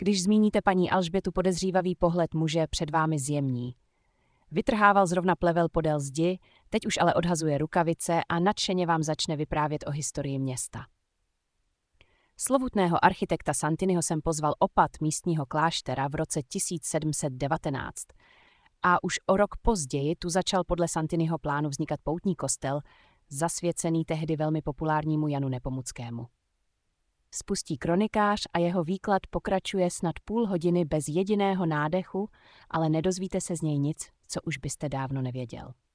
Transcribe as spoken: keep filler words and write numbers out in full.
Když zmíníte paní Alžbětu, podezřívavý pohled muže před vámi zjemní. Vytrhával zrovna plevel podél zdi, teď už ale odhazuje rukavice a nadšeně vám začne vyprávět o historii města. Slovutného architekta Santiniho jsem pozval opat místního kláštera v roce tisíc sedm set devatenáct a už o rok později tu začal podle Santiniho plánu vznikat poutní kostel, zasvěcený tehdy velmi populárnímu Janu Nepomuckému. Spustí kronikář a jeho výklad pokračuje snad půl hodiny bez jediného nádechu, ale nedozvíte se z něj nic, co už byste dávno nevěděl.